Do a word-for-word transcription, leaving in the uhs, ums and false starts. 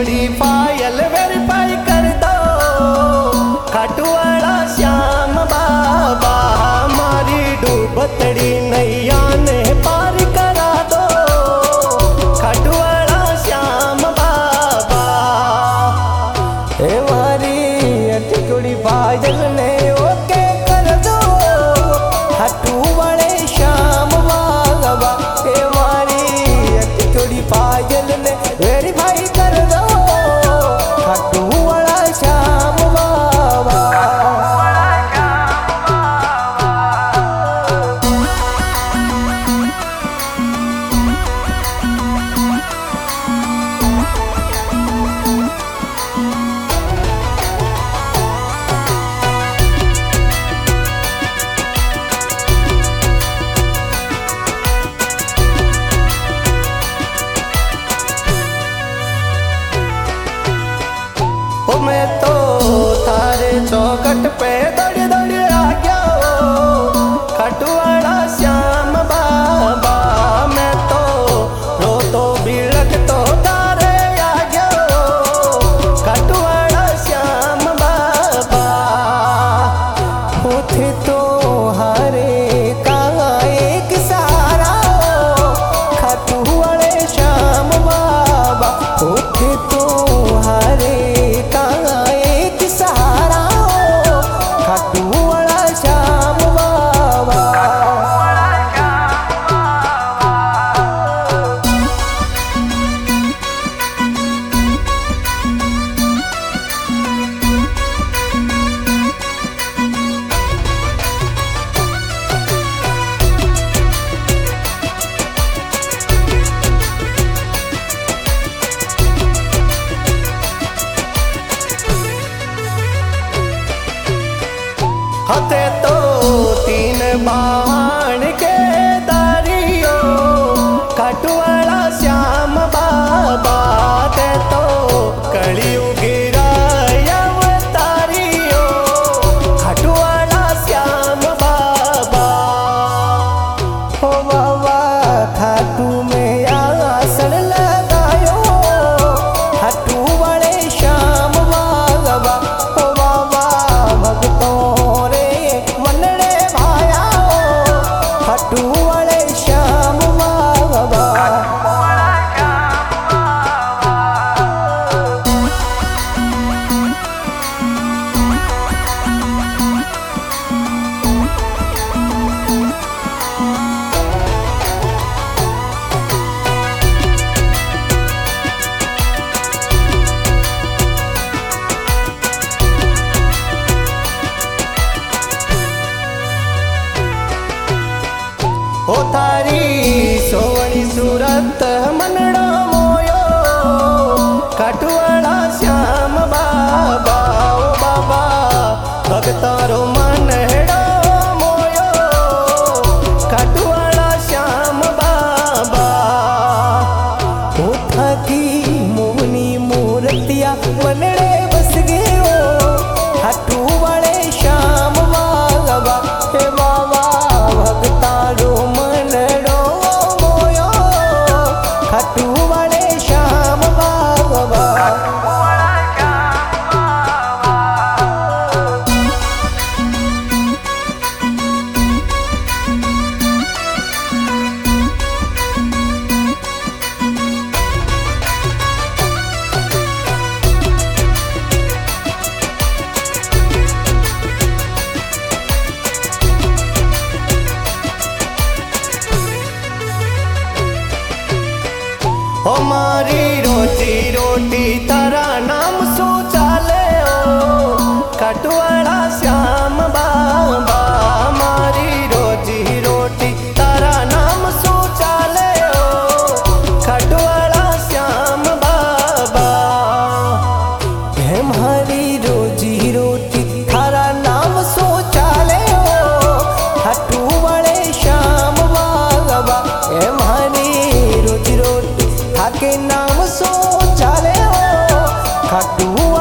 जोड़ी पायल वेरीफाई कर दो, खाटू वाला श्याम बाबा हमारी डूबतड़ी नैया ने पार करा दो, खाटू वाला श्याम बाबा। हे मारी जोड़ी पायल ने ओके कर दो, खाटू वाले श्याम बाबा। हे मारी जोड़ी पायल ने वेरीफाई कर दो, खाटू वाला श्याम बाबा। मैं तो थारे चौकट पे दौड़ दौड़ आ गया, खाटू वाला श्याम बाबा। मैं तो रो तो बिलक तो तारे आ गया, खाटू वाला श्याम बाबा। उठे तो हारे का एक सहारा, खाटू वाले श्याम बाबा। उठे तो हारे हते तो तीन बाण के दारियो, खाटू वाला श्याम बाबा। ते तो कलियुग गिराया अवतारियो, खाटू वाला श्याम बाबा। ओ बाबा खाटू में आसन लगायो, खाटू वाले श्याम बाबा। ओ बाबा भक्तों खाटू वाले श्याम बाबा। ओ थारी सोवणी सूरत मनड़ो मोयो, खाटू वाला श्याम बाबा। ओ बाबा भगतारो मनड़ो मोयो, खाटू वाला श्याम बाबा। ओ थाकी मोहनी मूर्तिया मनड़े बस गयो, खाटू वाले श्याम बाबा। हे बाबा भगतारो खाटू वाले श्याम बाबा। हमारी रोजी रोटी तारा नाम सो चाले, ओ खाटू वाला श्याम बाबा। हमारी रोजी रोटी तारा नाम सो चाले, ओ खाटू वाला श्याम बाबा। हमारी रोजी रोटी तारा नाम सो चाले, ओ खाटू वाले श्याम बाबा। हमारी रोजी रोटी के नाम सो चाले, ओ खाटू